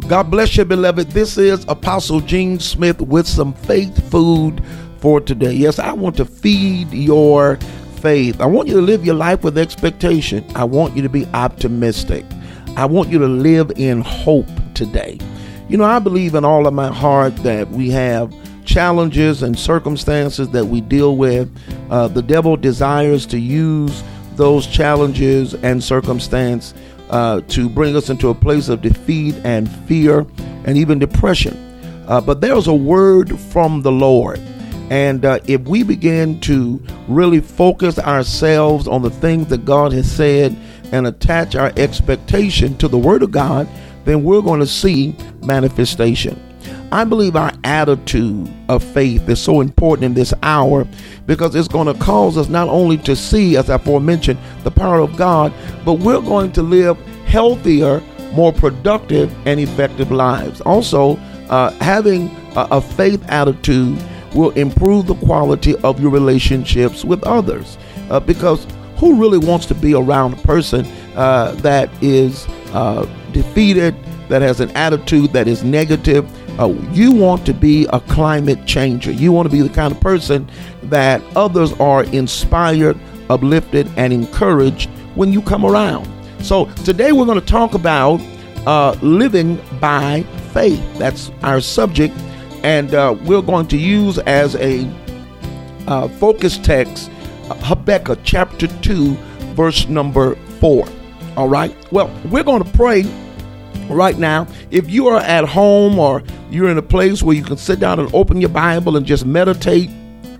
God bless you, beloved. This is Apostle Gene Smith with some faith food for today. Yes, I want to feed your faith. I want you to live your life with expectation. I want you to be optimistic. I want you to live in hope today. You know, I believe in all of my heart that we have challenges and circumstances that we deal with. The devil desires to use those challenges and circumstance to bring us into a place of defeat and fear and even depression. But there's a word from the Lord. And if we begin to really focus ourselves on the things that God has said and attach our expectation to the word of God, then we're going to see manifestation. I believe our attitude of faith is so important in this hour because it's going to cause us not only to see, as I aforementioned, the power of God, but we're going to live healthier, more productive, and effective lives. Also, having a faith attitude will improve the quality of your relationships with others because who really wants to be around a person that is defeated, that has an attitude that is negative? You want to be a climate changer. You want to be the kind of person that others are inspired, uplifted, and encouraged when you come around. So today we're going to talk about living by faith. That's our subject. And we're going to use as a focus text Habakkuk chapter 2, verse number 4. All right. Well, we're going to pray right now. If you are at home or you're in a place where you can sit down and open your Bible and just meditate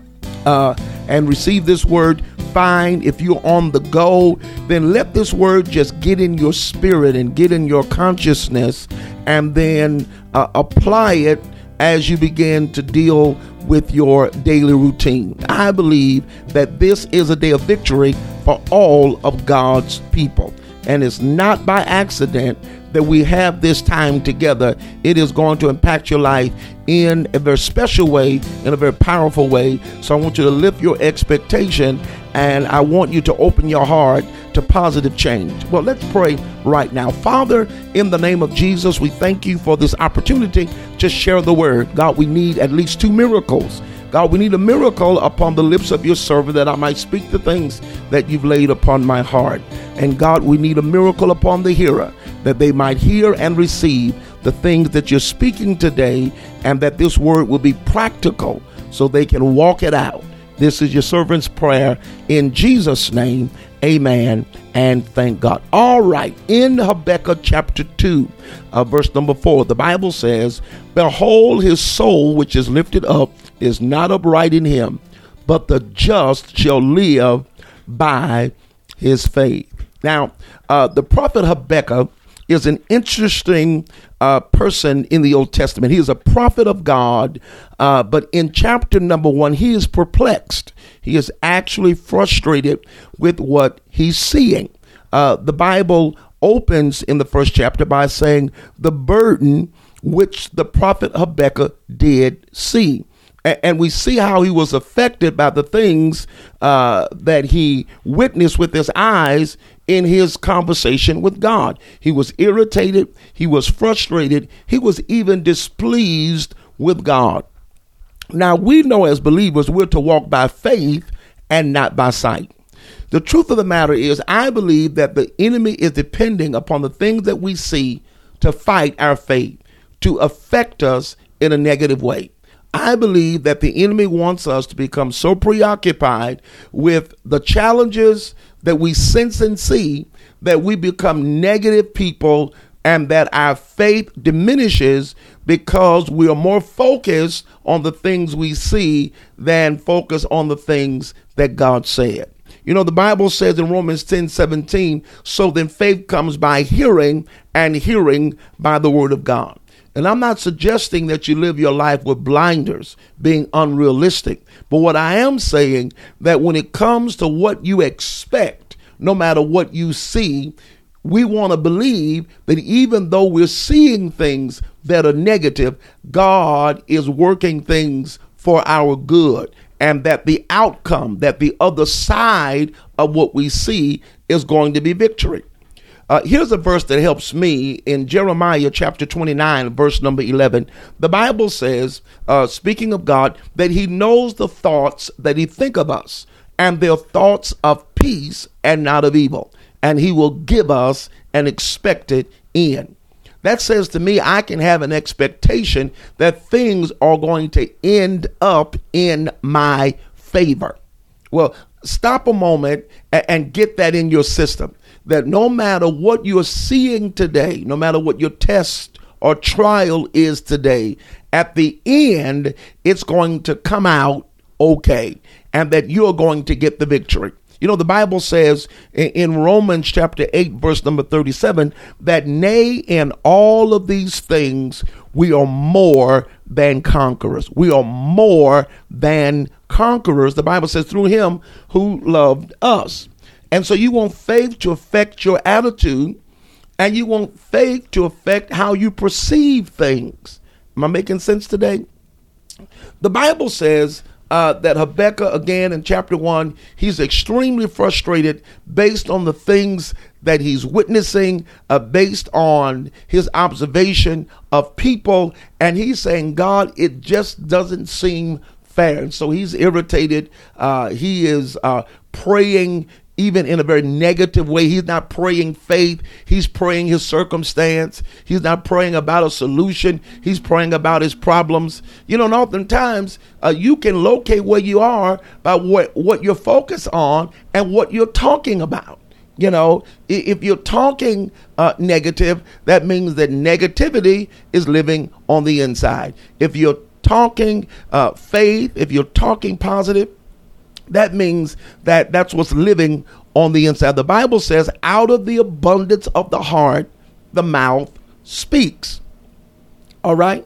and receive this word, fine. If you're on the go, then let this word just get in your spirit and get in your consciousness, and then apply it as you begin to deal with your daily routine. I believe that this is a day of victory for all of God's people. And it's not by accident that we have this time together. It is going to impact your life in a very special way, in a very powerful way. So I want you to lift your expectation, and I want you to open your heart to positive change. Well, let's pray right now. Father, in the name of Jesus, we thank you for this opportunity to share the word. God, we need at least 2 miracles. God, we need a miracle upon the lips of your servant that I might speak the things that you've laid upon my heart. And God, we need a miracle upon the hearer that they might hear and receive the things that you're speaking today, and that this word will be practical so they can walk it out. This is your servant's prayer in Jesus' name. Amen and thank God. All right. In Habakkuk chapter 2, verse number 4, the Bible says, "Behold, his soul which is lifted up is not upright in him, but the just shall live by his faith." Now, the prophet Habakkuk is an interesting person in the Old Testament. He is a prophet of God, but in chapter number 1, he is perplexed. He is actually frustrated with what he's seeing. The Bible opens in the first chapter by saying the burden which the prophet Habakkuk did see. And we see how he was affected by the things that he witnessed with his eyes in his conversation with God. He was irritated. He was frustrated. He was even displeased with God. Now, we know as believers, we're to walk by faith and not by sight. The truth of the matter is, I believe that the enemy is depending upon the things that we see to fight our faith, to affect us in a negative way. I believe that the enemy wants us to become so preoccupied with the challenges that we sense and see that we become negative people, and that our faith diminishes because we are more focused on the things we see than focus on the things that God said. You know, the Bible says in Romans 10:17, "So then faith comes by hearing, and hearing by the word of God." And I'm not suggesting that you live your life with blinders, being unrealistic. But what I am saying, that when it comes to what you expect, no matter what you see, we want to believe that even though we're seeing things that are negative, God is working things for our good, and that the outcome, that the other side of what we see is going to be victory. Here's a verse that helps me in Jeremiah chapter 29, verse number 11. The Bible says, speaking of God, that he knows the thoughts that he think of us, and they're thoughts of peace and not of evil. And he will give us an expected end. That says to me, I can have an expectation that things are going to end up in my favor. Well, stop a moment and get that in your system, that no matter what you're seeing today, no matter what your test or trial is today, at the end, it's going to come out okay, and that you're going to get the victory. You know, the Bible says in Romans chapter 8, verse number 37, that nay, in all of these things, we are more than conquerors. We are more than conquerors. The Bible says through him who loved us. And so you want faith to affect your attitude, and you want faith to affect how you perceive things. Am I making sense today? The Bible says that Habakkuk, again in chapter 1, he's extremely frustrated based on the things that he's witnessing, based on his observation of people. And he's saying, God, it just doesn't seem fair. And so he's irritated. He is praying even in a very negative way. He's not praying faith. He's praying his circumstance. He's not praying about a solution. He's praying about his problems. You know, and oftentimes you can locate where you are by what you're focused on and what you're talking about. You know, if you're talking negative, that means that negativity is living on the inside. If you're talking faith, if you're talking positive, that means that that's what's living on the inside. The Bible says, out of the abundance of the heart, the mouth speaks. All right.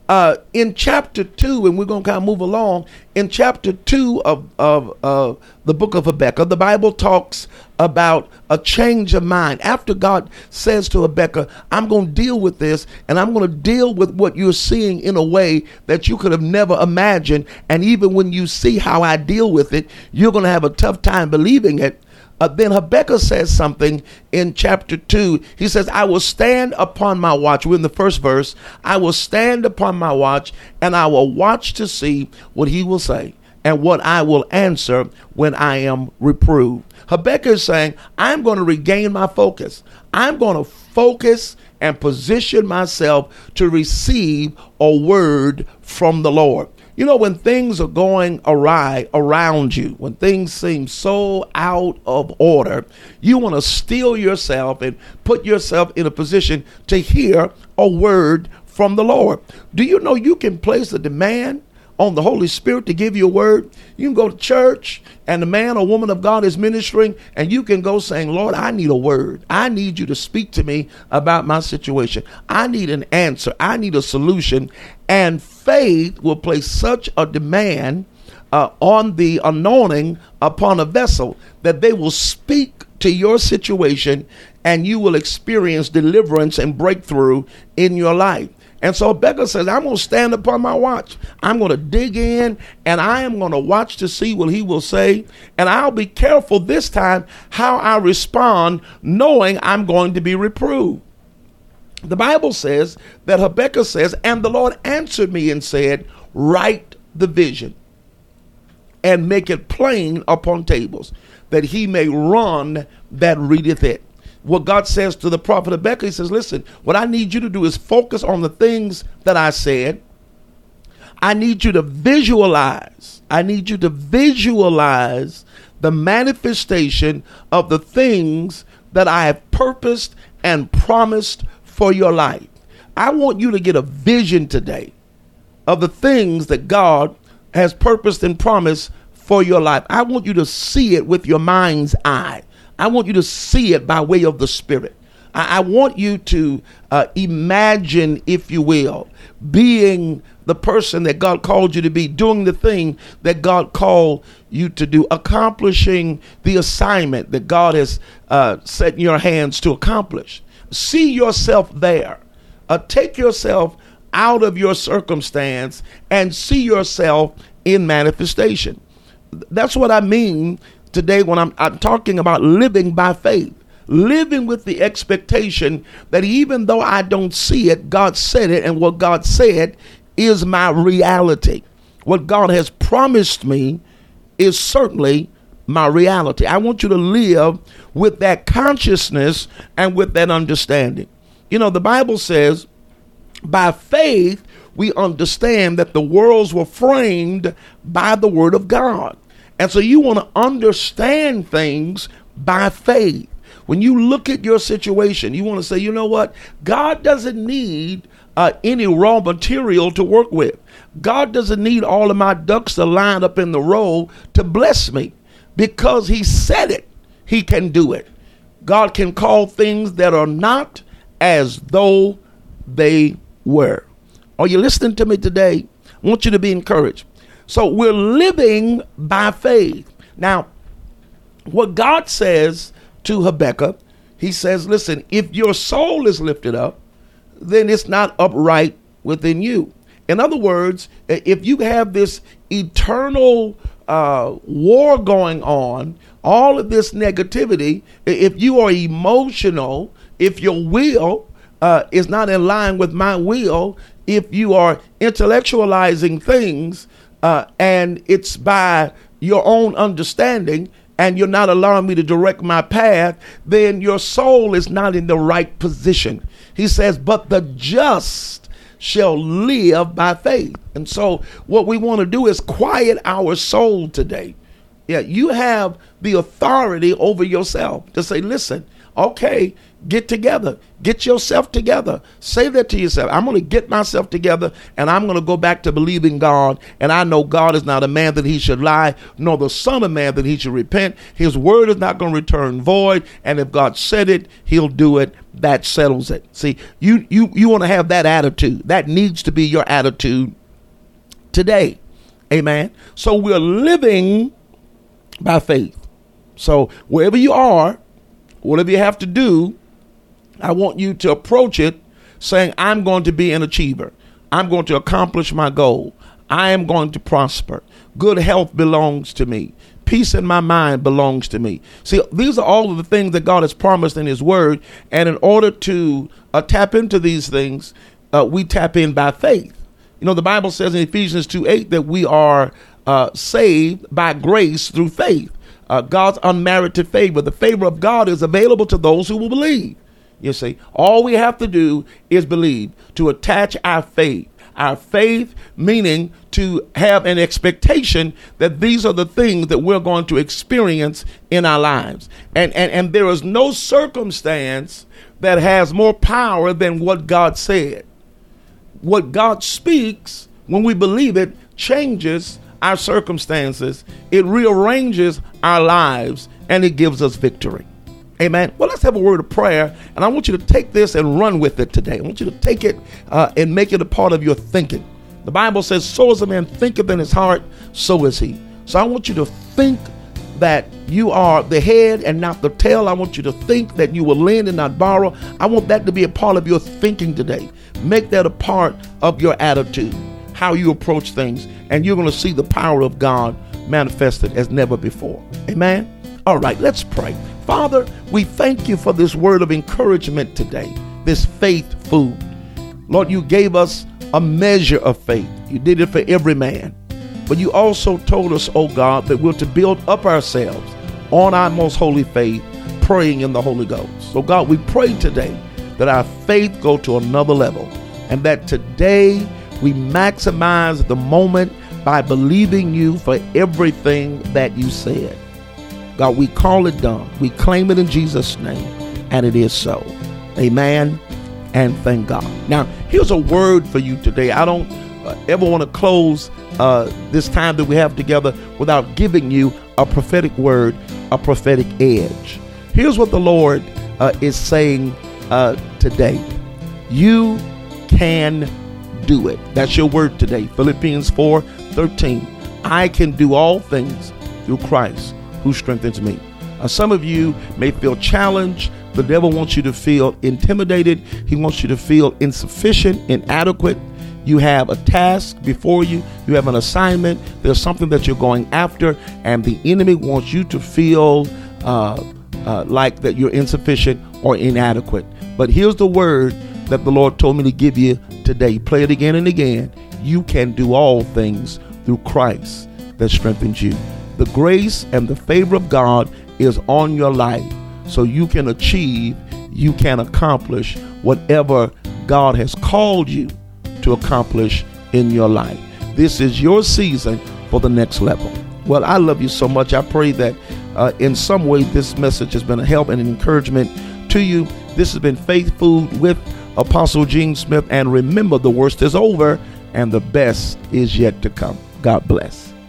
In chapter 2, and we're going to kind of move along, in chapter 2 of the book of Habakkuk, the Bible talks about a change of mind. After God says to Habakkuk, I'm going to deal with this, and I'm going to deal with what you're seeing in a way that you could have never imagined. And even when you see how I deal with it, you're going to have a tough time believing it. Then Habakkuk says something in chapter 2. He says, I will stand upon my watch. We're in the first verse. I will stand upon my watch, and I will watch to see what he will say and what I will answer when I am reproved. Habakkuk is saying, I'm going to regain my focus. I'm going to focus and position myself to receive a word from the Lord. You know, when things are going awry around you, when things seem so out of order, you want to steel yourself and put yourself in a position to hear a word from the Lord. Do you know you can place a demand on the Holy Spirit to give you a word? You can go to church and the man or woman of God is ministering, and you can go saying, Lord, I need a word. I need you to speak to me about my situation. I need an answer. I need a solution. And faith will place such a demand on the anointing upon a vessel that they will speak to your situation, and you will experience deliverance and breakthrough in your life. And so Habakkuk says, I'm going to stand upon my watch. I'm going to dig in, and I am going to watch to see what he will say. And I'll be careful this time how I respond, knowing I'm going to be reproved. The Bible says that Habakkuk says, and the Lord answered me and said, write the vision and make it plain upon tables, that he may run that readeth it. What God says to the prophet Habakkuk, he says, listen, what I need you to do is focus on the things that I said. I need you to visualize. I need you to visualize the manifestation of the things that I have purposed and promised for your life. I want you to get a vision today of the things that God has purposed and promised for your life. I want you to see it with your mind's eye. I want you to see it by way of the Spirit. I want you to imagine, if you will, being the person that God called you to be, doing the thing that God called you to do, accomplishing the assignment that God has set in your hands to accomplish. See yourself there. Take yourself out of your circumstance and see yourself in manifestation. That's what I mean today when I'm talking about living by faith. living with the expectation that even though I don't see it, God said it, and what God said is my reality. What God has promised me is certainly my reality. I want you to live with that consciousness and with that understanding. You know, the Bible says, by faith, we understand that the worlds were framed by the word of God. And so you want to understand things by faith. When you look at your situation, you want to say, you know what? God doesn't need any raw material to work with. God doesn't need all of my ducks to line up in the row to bless me, because he said it. He can do it. God can call things that are not as though they were. Are you listening to me today? I want you to be encouraged. So we're living by faith. Now, what God says to Habakkuk, he says, listen, if your soul is lifted up, then it's not upright within you. In other words, if you have this eternal war going on, all of this negativity, if you are emotional, if your will is not in line with my will, if you are intellectualizing things and it's by your own understanding, and you're not allowing me to direct my path, then your soul is not in the right position. He says, but the just shall live by faith. And so what we want to do is quiet our soul today. Yeah, you have the authority over yourself to say, listen, okay, get together. Get yourself together. Say that to yourself. I'm going to get myself together, and I'm going to go back to believing God. And I know God is not a man that he should lie, nor the son of man that he should repent. His word is not going to return void. And if God said it, he'll do it. That settles it. See, you want to have that attitude. That needs to be your attitude today. Amen. So we're living by faith. So wherever you are, whatever you have to do, I want you to approach it saying, I'm going to be an achiever. I'm going to accomplish my goal. I am going to prosper. Good health belongs to me. Peace in my mind belongs to me. See, these are all of the things that God has promised in his word. And in order to tap into these things, we tap in by faith. You know, the Bible says in Ephesians 2:8 that we are saved by grace through faith. God's unmerited favor. The favor of God is available to those who will believe. You see, all we have to do is believe, to attach our faith. Our faith meaning to have an expectation that these are the things that we're going to experience in our lives. And there is no circumstance that has more power than what God said. What God speaks, when we believe it, changes our circumstances. It rearranges our lives, and it gives us victory. Amen. Well, let's have a word of prayer, and I want you to take this and run with it today. I want you to take it and make it a part of your thinking. The Bible says, so as a man thinketh in his heart, so is he. So I want you to think that you are the head and not the tail. I want you to think that you will lend and not borrow. I want that to be a part of your thinking today. Make that a part of your attitude, how you approach things, and you're going to see the power of God manifested as never before. Amen. All right, let's pray. Father, we thank you for this word of encouragement today, this faith food. Lord, you gave us a measure of faith. You did it for every man. But you also told us, oh God, that we're to build up ourselves on our most holy faith, praying in the Holy Ghost. So God, we pray today that our faith go to another level, and that today we maximize the moment by believing you for everything that you said. God, we call it done. We claim it in Jesus' name, and it is so. Amen, and thank God. Now, here's a word for you today. I don't ever want to close this time that we have together without giving you a prophetic word, a prophetic edge. Here's what the Lord is saying today. You can do it. That's your word today. Philippians 4:13. I can do all things through Christ who strengthens me. Some of you may feel challenged. The devil wants you to feel intimidated. He wants you to feel insufficient, inadequate. You have a task before you. You have an assignment. There's something that you're going after, and the enemy wants you to feel like that you're insufficient or inadequate. But here's the word that the Lord told me to give you today. Play it again and again. You can do all things through Christ that strengthens you. The grace and the favor of God is on your life, so you can achieve, you can accomplish whatever God has called you to accomplish in your life. This is your season for the next level. Well, I love you so much. I pray that in some way this message has been a help and an encouragement to you. This has been Faith Food with Apostle Gene Smith. And remember, the worst is over and the best is yet to come. God bless.